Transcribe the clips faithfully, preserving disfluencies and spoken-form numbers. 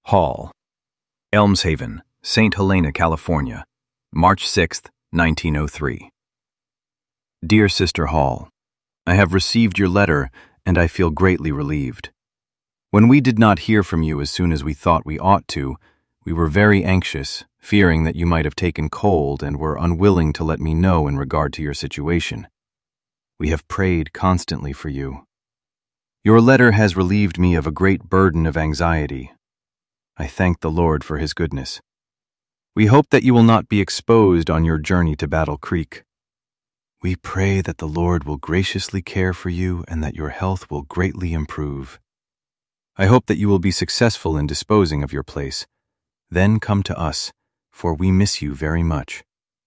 Hall, Elmshaven, Saint Helena, California, March sixth, nineteen oh three. Dear Sister Hall, I have received your letter and I feel greatly relieved. When we did not hear from you as soon as we thought we ought to, we were very anxious, fearing that you might have taken cold and were unwilling to let me know in regard to your situation. We have prayed constantly for you. Your letter has relieved me of a great burden of anxiety. I thank the Lord for his goodness. We hope that you will not be exposed on your journey to Battle Creek. We pray that the Lord will graciously care for you and that your health will greatly improve. I hope that you will be successful in disposing of your place. Then come to us, for we miss you very much.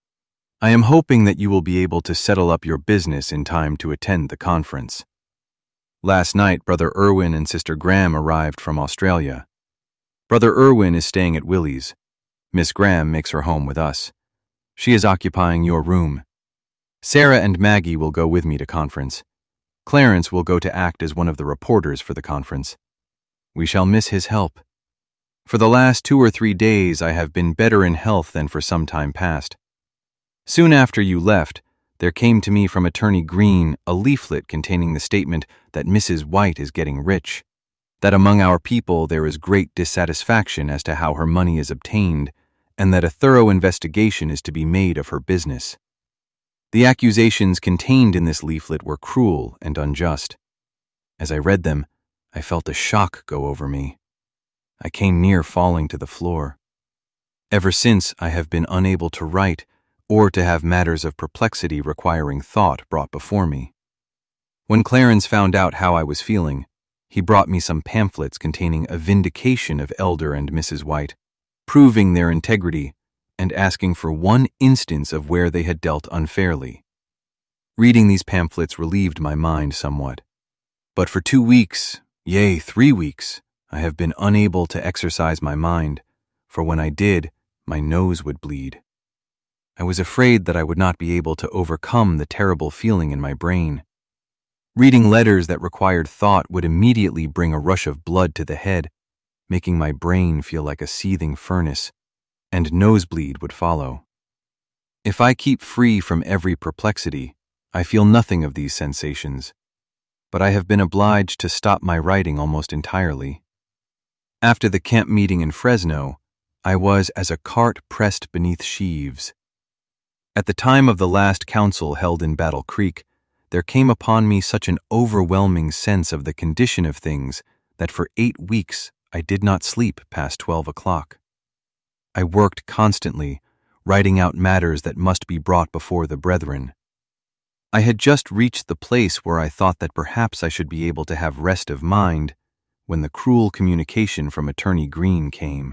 I am hoping that you will be able to settle up your business in time to attend the conference. Last night, Brother Irwin and Sister Graham arrived from Australia. Brother Irwin is staying at Willie's. Miss Graham makes her home with us. She is occupying your room. Sarah and Maggie will go with me to conference. Clarence will go to act as one of the reporters for the conference. We shall miss his help. For the last two or three days I have been better in health than for some time past. Soon after you left, there came to me from Attorney Green a leaflet containing the statement that Missus White is getting rich, that among our people there is great dissatisfaction as to how her money is obtained, and that a thorough investigation is to be made of her business. The accusations contained in this leaflet were cruel and unjust. As I read them, I felt a shock go over me. I came near falling to the floor. Ever since, I have been unable to write or to have matters of perplexity requiring thought brought before me. When Clarence found out how I was feeling, he brought me some pamphlets containing a vindication of Elder and Missus White, proving their integrity and asking for one instance of where they had dealt unfairly. Reading these pamphlets relieved my mind somewhat. But for two weeks, yea, three weeks, I have been unable to exercise my mind, for when I did, my nose would bleed. I was afraid that I would not be able to overcome the terrible feeling in my brain. Reading letters that required thought would immediately bring a rush of blood to the head, making my brain feel like a seething furnace, and nosebleed would follow. If I keep free from every perplexity, I feel nothing of these sensations, but I have been obliged to stop my writing almost entirely. After the camp meeting in Fresno, I was as a cart pressed beneath sheaves. At the time of the last council held in Battle Creek, there came upon me such an overwhelming sense of the condition of things that for eight weeks I did not sleep past twelve o'clock. I worked constantly, writing out matters that must be brought before the brethren. I had just reached the place where I thought that perhaps I should be able to have rest of mind when the cruel communication from Attorney Green came.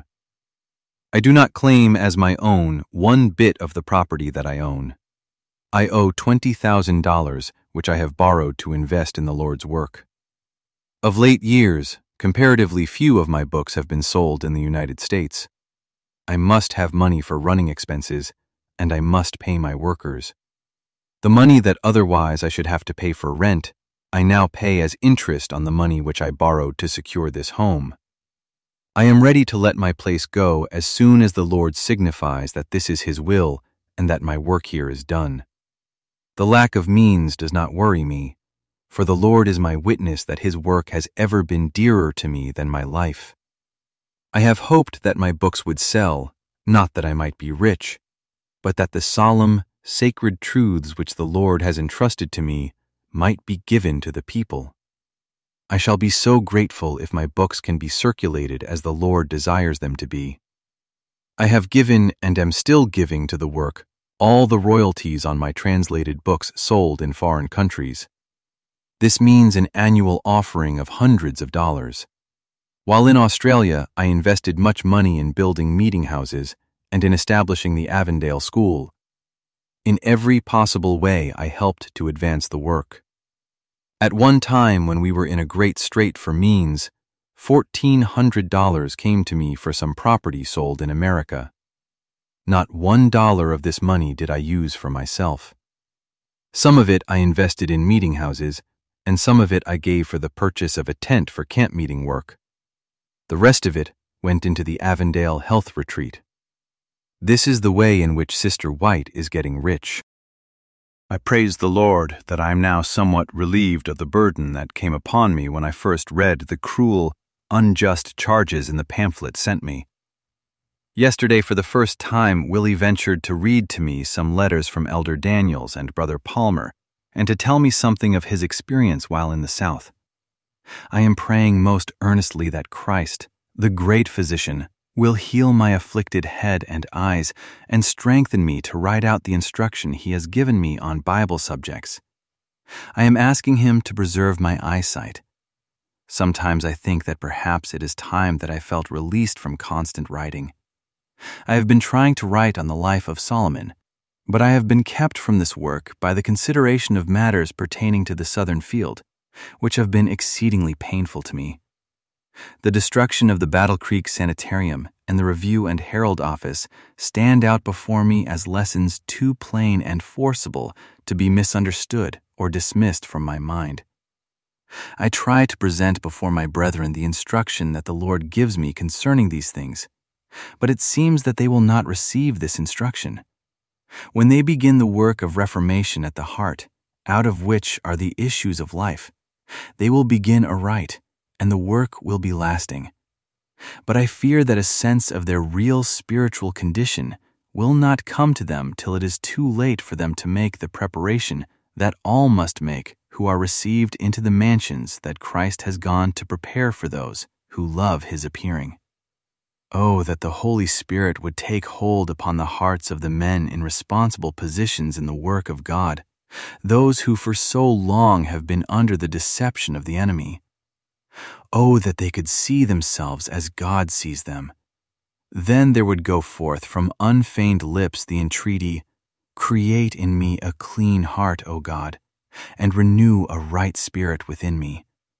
I do not claim as my own one bit of the property that I own. I owe twenty thousand dollars, which I have borrowed to invest in the Lord's work. Of late years, comparatively few of my books have been sold in the United States. I must have money for running expenses, and I must pay my workers. The money that otherwise I should have to pay for rent, I now pay as interest on the money which I borrowed to secure this home. I am ready to let my place go as soon as the Lord signifies that this is his will and that my work here is done. The lack of means does not worry me, for the Lord is my witness that his work has ever been dearer to me than my life. I have hoped that my books would sell, not that I might be rich, but that the solemn, sacred truths which the Lord has entrusted to me might be given to the people. I shall be so grateful if my books can be circulated as the Lord desires them to be. I have given and am still giving to the work all the royalties on my translated books sold in foreign countries. This means an annual offering of hundreds of dollars. While in Australia, I invested much money in building meeting houses and in establishing the Avondale School. In every possible way, I helped to advance the work. At one time when we were in a great strait for means, fourteen hundred dollars came to me for some property sold in America. Not one dollar of this money did I use for myself. Some of it I invested in meeting houses, and some of it I gave for the purchase of a tent for camp meeting work. The rest of it went into the Avondale Health Retreat. This is the way in which Sister White is getting rich. I praise the Lord that I am now somewhat relieved of the burden that came upon me when I first read the cruel, unjust charges in the pamphlet sent me. Yesterday, for the first time, Willie ventured to read to me some letters from Elder Daniels and Brother Palmer, and to tell me something of his experience while in the South. I am praying most earnestly that Christ, the great physician, will heal my afflicted head and eyes and strengthen me to write out the instruction he has given me on Bible subjects. I am asking him to preserve my eyesight. Sometimes I think that perhaps it is time that I felt released from constant writing. I have been trying to write on the life of Solomon, but I have been kept from this work by the consideration of matters pertaining to the southern field, which have been exceedingly painful to me. The destruction of the Battle Creek Sanitarium and the Review and Herald office stand out before me as lessons too plain and forcible to be misunderstood or dismissed from my mind. I try to present before my brethren the instruction that the Lord gives me concerning these things, but it seems that they will not receive this instruction. When they begin the work of reformation at the heart, out of which are the issues of life, they will begin aright, and the work will be lasting. But I fear that a sense of their real spiritual condition will not come to them till it is too late for them to make the preparation that all must make who are received into the mansions that Christ has gone to prepare for those who love his appearing. Oh, that the Holy Spirit would take hold upon the hearts of the men in responsible positions in the work of God, those who for so long have been under the deception of the enemy. Oh, that they could see themselves as God sees them. Then there would go forth from unfeigned lips the entreaty, "Create in me a clean heart, O God, and renew a right spirit within me."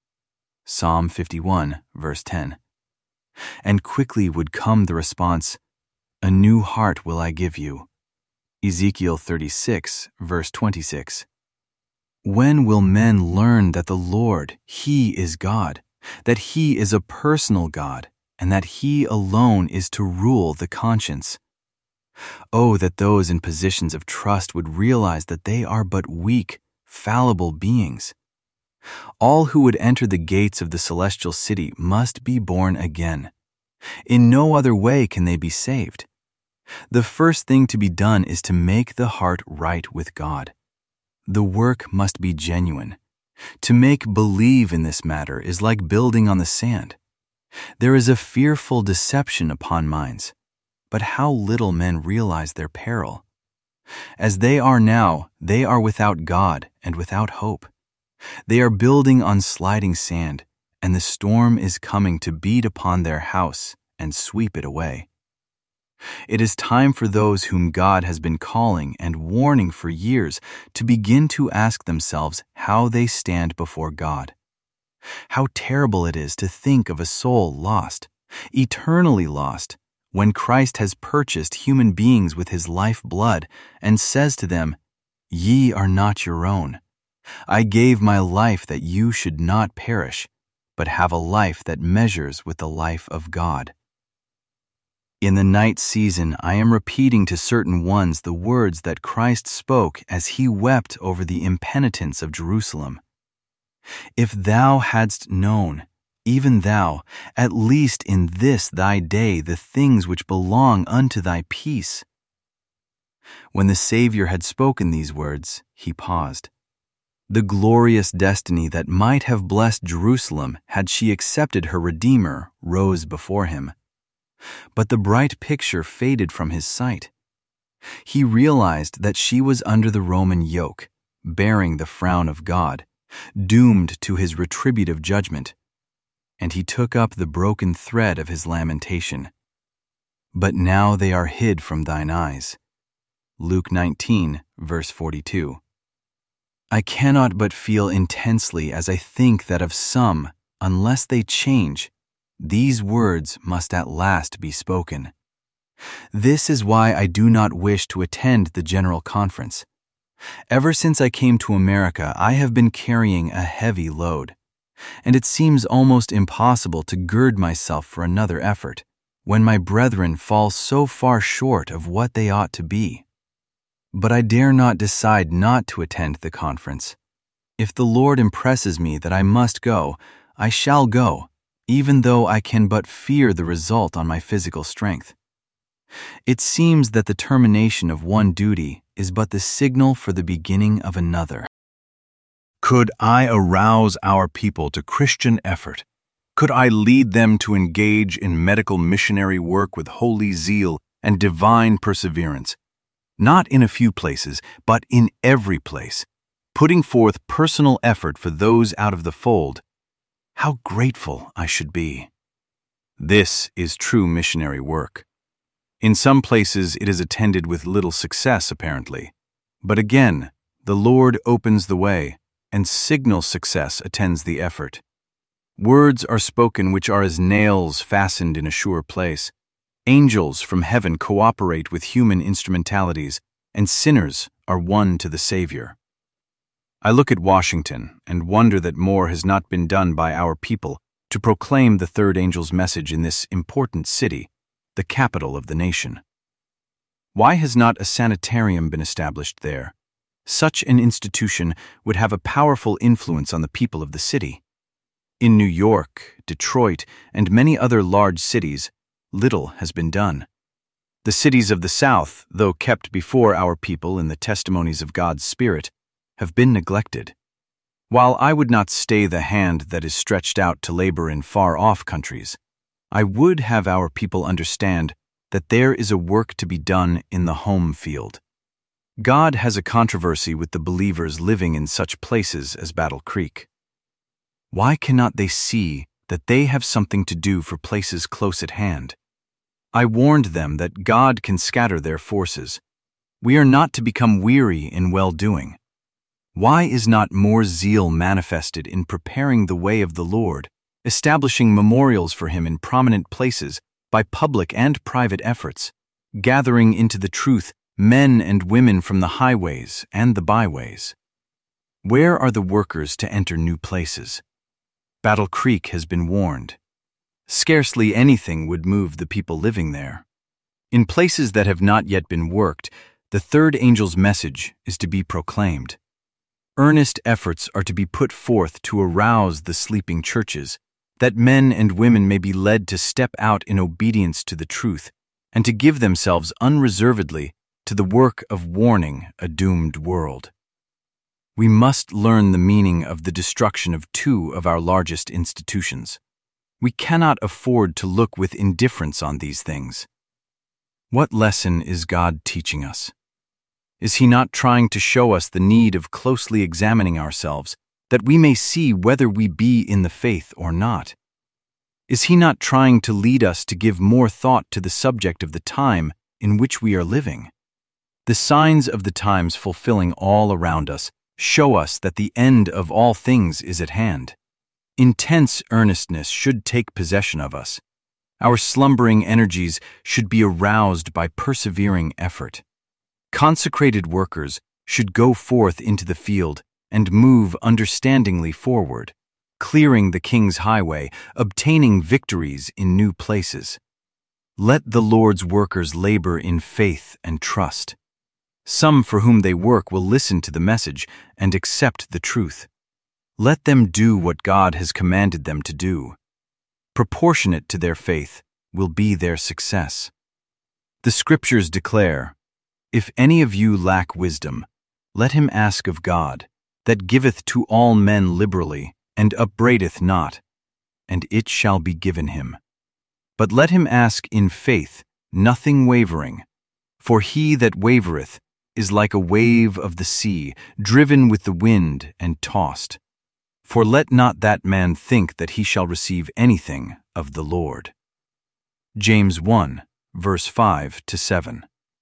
Psalm fifty-one, verse ten. And quickly would come the response, "A new heart will I give you." Ezekiel thirty-six, verse twenty-six. When will men learn that the Lord, He is God, that He is a personal God, and that He alone is to rule the conscience? Oh, that those in positions of trust would realize that they are but weak, fallible beings. All who would enter the gates of the celestial city must be born again. In no other way can they be saved. The first thing to be done is to make the heart right with God. The work must be genuine. To make believe in this matter is like building on the sand. There is a fearful deception upon minds, but how little men realize their peril. As they are now, they are without God and without hope. They are building on sliding sand, and the storm is coming to beat upon their house and sweep it away. It is time for those whom God has been calling and warning for years to begin to ask themselves how they stand before God. How terrible it is to think of a soul lost, eternally lost, when Christ has purchased human beings with his life blood and says to them, "Ye are not your own. I gave my life that you should not perish, but have a life that measures with the life of God." In the night season, I am repeating to certain ones the words that Christ spoke as he wept over the impenitence of Jerusalem. "If thou hadst known, even thou, at least in this thy day, the things which belong unto thy peace." When the Savior had spoken these words, he paused. The glorious destiny that might have blessed Jerusalem had she accepted her Redeemer rose before him. But the bright picture faded from his sight. He realized that she was under the Roman yoke, bearing the frown of God, doomed to his retributive judgment, and he took up the broken thread of his lamentation. "But now they are hid from thine eyes." Luke nineteen, verse forty-two. I cannot but feel intensely as I think that of some, unless they change, these words must at last be spoken. This is why I do not wish to attend the General Conference. Ever since I came to America, I have been carrying a heavy load. And it seems almost impossible to gird myself for another effort when my brethren fall so far short of what they ought to be. But I dare not decide not to attend the conference. If the Lord impresses me that I must go, I shall go, even though I can but fear the result on my physical strength. It seems that the termination of one duty is but the signal for the beginning of another. Could I arouse our people to Christian effort? Could I lead them to engage in medical missionary work with holy zeal and divine perseverance? Not in a few places, but in every place, putting forth personal effort for those out of the fold. How grateful I should be. This is true missionary work. In some places it is attended with little success, apparently. But again, the Lord opens the way, and signal success attends the effort. Words are spoken which are as nails fastened in a sure place. Angels from heaven cooperate with human instrumentalities, and sinners are won to the Savior. I look at Washington and wonder that more has not been done by our people to proclaim the third angel's message in this important city, the capital of the nation. Why has not a sanitarium been established there? Such an institution would have a powerful influence on the people of the city. In New York, Detroit, and many other large cities, little has been done. The cities of the South, though kept before our people in the testimonies of God's Spirit, have been neglected. While I would not stay the hand that is stretched out to labor in far-off countries, I would have our people understand that there is a work to be done in the home field. God has a controversy with the believers living in such places as Battle Creek. Why cannot they see that they have something to do for places close at hand? I warned them that God can scatter their forces. We are not to become weary in well-doing. Why is not more zeal manifested in preparing the way of the Lord, establishing memorials for Him in prominent places by public and private efforts, gathering into the truth men and women from the highways and the byways? Where are the workers to enter new places? Battle Creek has been warned. Scarcely anything would move the people living there. In places that have not yet been worked, the third angel's message is to be proclaimed. Earnest efforts are to be put forth to arouse the sleeping churches, that men and women may be led to step out in obedience to the truth and to give themselves unreservedly to the work of warning a doomed world. We must learn the meaning of the destruction of two of our largest institutions. We cannot afford to look with indifference on these things. What lesson is God teaching us? Is He not trying to show us the need of closely examining ourselves, that we may see whether we be in the faith or not? Is He not trying to lead us to give more thought to the subject of the time in which we are living? The signs of the times fulfilling all around us show us that the end of all things is at hand. Intense earnestness should take possession of us. Our slumbering energies should be aroused by persevering effort. Consecrated workers should go forth into the field and move understandingly forward, clearing the King's highway, obtaining victories in new places. Let the Lord's workers labor in faith and trust. Some for whom they work will listen to the message and accept the truth. Let them do what God has commanded them to do. Proportionate to their faith will be their success. The Scriptures declare, "If any of you lack wisdom, let him ask of God, that giveth to all men liberally, and upbraideth not, and it shall be given him. But let him ask in faith, nothing wavering. For he that wavereth is like a wave of the sea, driven with the wind and tossed. For let not that man think that he shall receive anything of the Lord." James one, verse five to seven.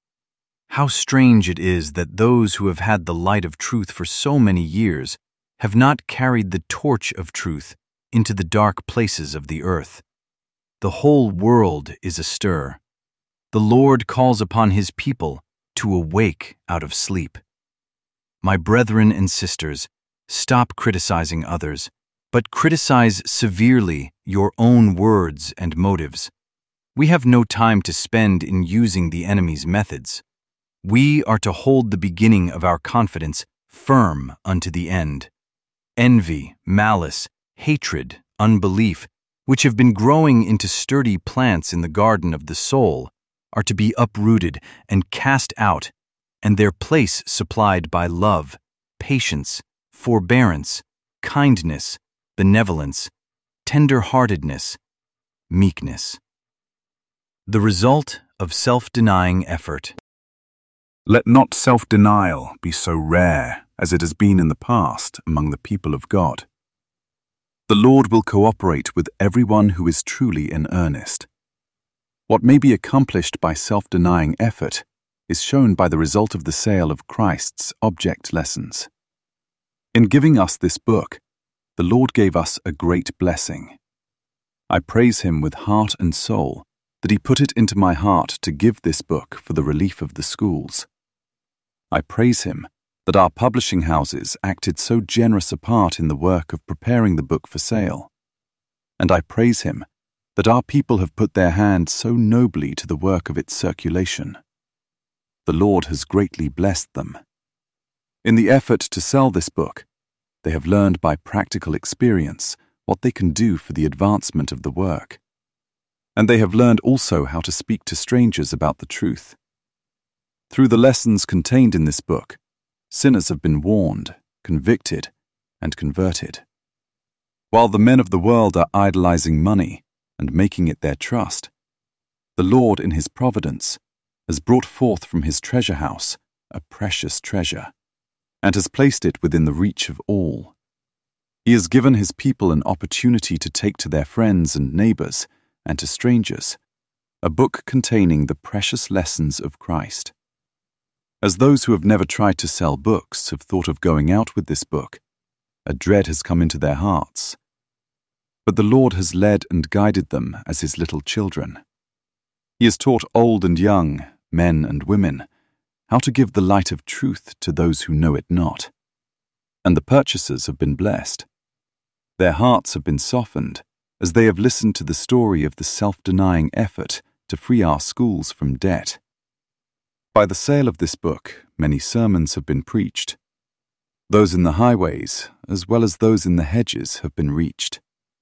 How strange it is that those who have had the light of truth for so many years have not carried the torch of truth into the dark places of the earth. The whole world is astir. The Lord calls upon His people to awake out of sleep. My brethren and sisters, stop criticizing others, but criticize severely your own words and motives. We have no time to spend in using the enemy's methods. We are to hold the beginning of our confidence firm unto the end. Envy, malice, hatred, unbelief, which have been growing into sturdy plants in the garden of the soul, are to be uprooted and cast out, and their place supplied by love, patience, forbearance, kindness, benevolence, tender-heartedness, meekness. The result of self-denying effort. Let not self-denial be so rare as it has been in the past among the people of God. The Lord will cooperate with everyone who is truly in earnest. What may be accomplished by self-denying effort is shown by the result of the sale of Christ's object lessons. In giving us this book, the Lord gave us a great blessing. I praise Him with heart and soul that He put it into my heart to give this book for the relief of the schools. I praise Him that our publishing houses acted so generous a part in the work of preparing the book for sale. And I praise Him that our people have put their hand so nobly to the work of its circulation. The Lord has greatly blessed them. In the effort to sell this book, they have learned by practical experience what they can do for the advancement of the work. And they have learned also how to speak to strangers about the truth. Through the lessons contained in this book, sinners have been warned, convicted, and converted. While the men of the world are idolizing money and making it their trust, the Lord in His providence has brought forth from His treasure house a precious treasure, and has placed it within the reach of all. He has given His people an opportunity to take to their friends and neighbors, and to strangers, a book containing the precious lessons of Christ. As those who have never tried to sell books have thought of going out with this book, a dread has come into their hearts. But the Lord has led and guided them as His little children. He has taught old and young, men and women, how to give the light of truth to those who know it not. And the purchasers have been blessed. Their hearts have been softened as they have listened to the story of the self-denying effort to free our schools from debt. By the sale of this book, many sermons have been preached. Those in the highways, as well as those in the hedges, have been reached.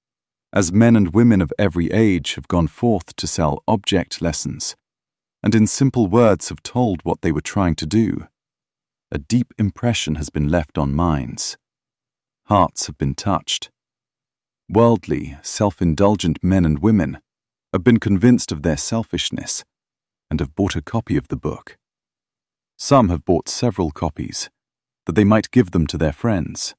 As men and women of every age have gone forth to sell object lessons, and in simple words have told what they were trying to do, a deep impression has been left on minds. Hearts have been touched. Worldly, self-indulgent men and women have been convinced of their selfishness and have bought a copy of the book. Some have bought several copies, that they might give them to their friends.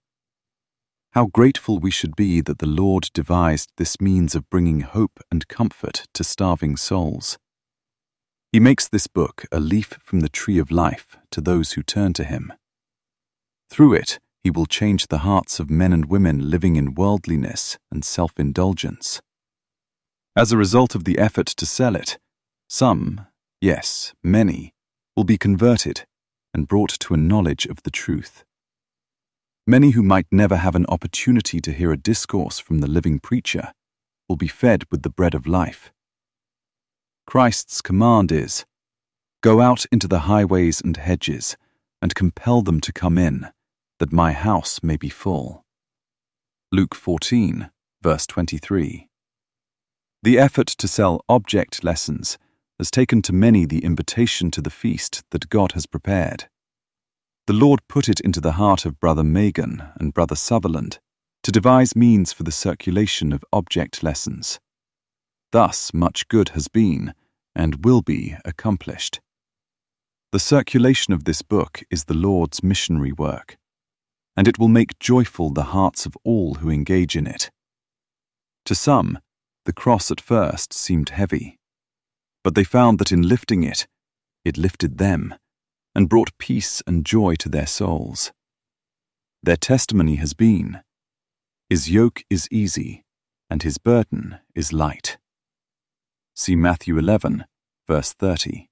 How grateful we should be that the Lord devised this means of bringing hope and comfort to starving souls. He makes this book a leaf from the tree of life to those who turn to Him. Through it, He will change the hearts of men and women living in worldliness and self-indulgence. As a result of the effort to sell it, some, yes, many, will be converted and brought to a knowledge of the truth. Many who might never have an opportunity to hear a discourse from the living preacher will be fed with the bread of life. Christ's command is, "Go out into the highways and hedges, and compel them to come in, that my house may be full." Luke fourteen, verse twenty-three. The effort to sell object lessons has taken to many the invitation to the feast that God has prepared. The Lord put it into the heart of Brother Megan and Brother Sutherland to devise means for the circulation of object lessons. Thus much good has been, and will be, accomplished. The circulation of this book is the Lord's missionary work, and it will make joyful the hearts of all who engage in it. To some, the cross at first seemed heavy, but they found that in lifting it, it lifted them, and brought peace and joy to their souls. Their testimony has been, "His yoke is easy, and His burden is light." See Matthew eleven, verse thirty.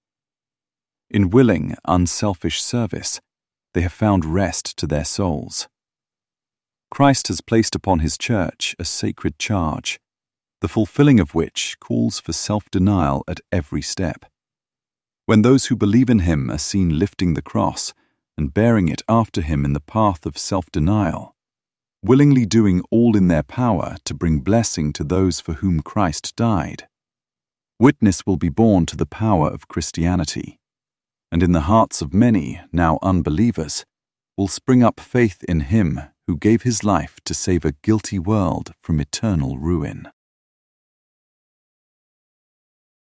In willing, unselfish service, they have found rest to their souls. Christ has placed upon his church a sacred charge, the fulfilling of which calls for self-denial at every step. When those who believe in him are seen lifting the cross and bearing it after him in the path of self-denial, willingly doing all in their power to bring blessing to those for whom Christ died, witness will be borne to the power of Christianity, and in the hearts of many, now unbelievers, will spring up faith in him who gave his life to save a guilty world from eternal ruin.